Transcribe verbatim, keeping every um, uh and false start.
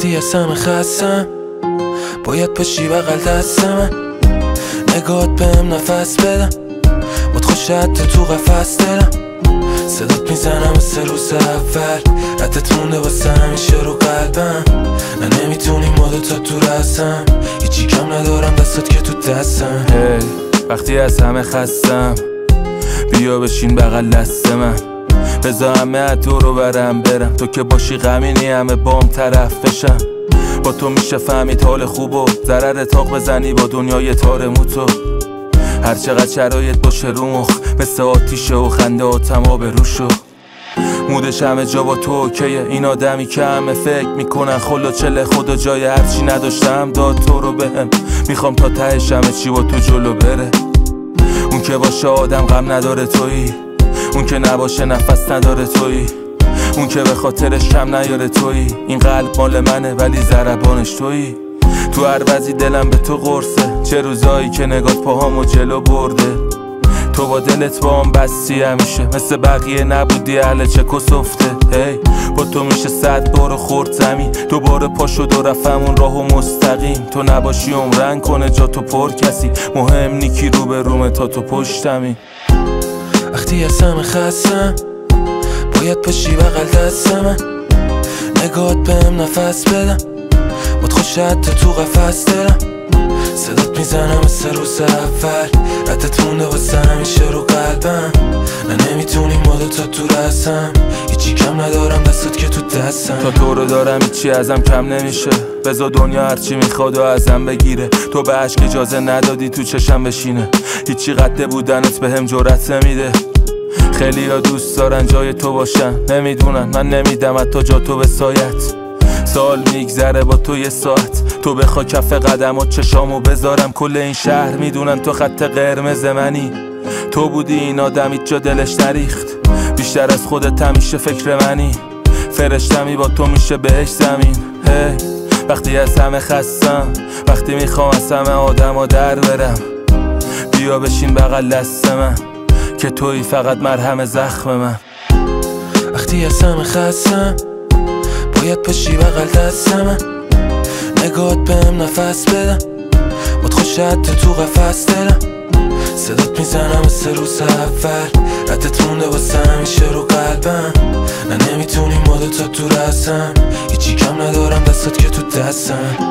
وقتی از همه خستم باید پشی بغل دستم، نگات بهم نفس بدم، باد خوش حتی تو قفس دلم، صدات میزنم مثل روز اول، ردت مونده واسه همیشه رو قلبم، نه نمیتونی ما دوتا تو رسم، هیچی کم ندارم دستات که تو دستم. hey, وقتی از همه خستم بیا بشین بغل دست من، بذار همه تو رو برم برم، تو که باشی غمینی همه بام طرف بشم، با تو میشه فهمید حال خوب و ضرر تاق بزنی با دنیای تار موتو، هر چقدر شرایط باشه رو مخ مثل آتیشه و خنده آتم آب روشو، مودش همه جا با تو اوکیه، این آدمی که همه فکر میکنن خلا چله خدا جای هرچی نداشتم داد تو رو بهم، میخوام تا تهش همه چی با تو جلو بره، اون که باشه آدم غم نداره تویی، اون که نباشه نفس نداره تویی، اون که به خاطرش کم نیاره تویی، این قلب مال منه ولی ضربانش تویی، تو هر وضعی دلم به تو قرصه، چه روزایی که نگات پاهامو جلو برده، تو با دلت با هم بستی همیشه، مثل بقیه نبودی اهل چک و سفته، هی با تو میشه صد بار خورد زمین، دوباره پا شد و رفتمون راهو مستقیم، تو نباشی عمرن کنه جا تو پر کسی، مهم نیکی رو به رومه تا تو پشتمی. وقتی از همه خستم باید پشی بغل دستم، نگات بهم نفس بدم، باد خوش حتی تو قفس دلم، صدات میزنم مثل روز اول، ردت مونده واسه همیشه رو قلبم، نه نمیتونی ما دوتا تو رسم، هیچی کم ندارم دستات که تو دستم، تا تو رو دارم هیچی ازم کم نمیشه، بذار دنیا هرچی میخواد و ازم بگیره، تو به عشق اجازه ندادی تو چشم بشینه، هیچی قد بودنت بهم جرأت نمیده، خیلی ها دوست دارن جای تو باشن، نمیدونن من نمیدم حتی جا تو به سایت، سال میگذره با تو یه ساعت، تو بخوا کف قدمات چشامو بذارم، کل این شهر میدونن تو خط قرمز منی، تو بودی این آدمی جا دلش نریخت، بیشتر از خودت همیشه فکر منی، فرشتمی با تو میشه بهش زمین، hey, وقتی از همه خستم، وقتی میخوام از همه آدم ها در برم، بیا بشین بغل دست من که توی فقط مرهم زخم من. وقتی از همه خستم باید پشی بغل دستم، نگات بهم نفس بدم، باد خوش حتی تو قفس دلم، صدات میزنم مثل روز اول، ردت مونده واسه همیشه رو قلبم، نه نمیتونی ما دوتا تو رسم، هیچی کم ندارم دستات که تو دستم.